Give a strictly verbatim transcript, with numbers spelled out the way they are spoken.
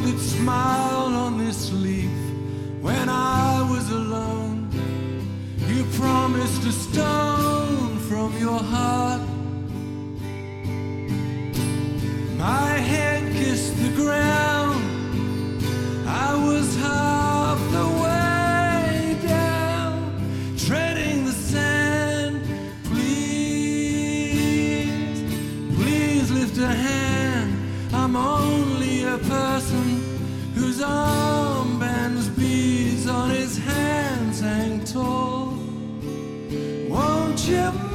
that smiled on this leaf when I was alone. You promised a stone from your heart. My head kissed the ground. I was half the way down, treading the sand. Please, please lift a hand. I'm only a person whose armbands, beads on his hands hang tall. Won't you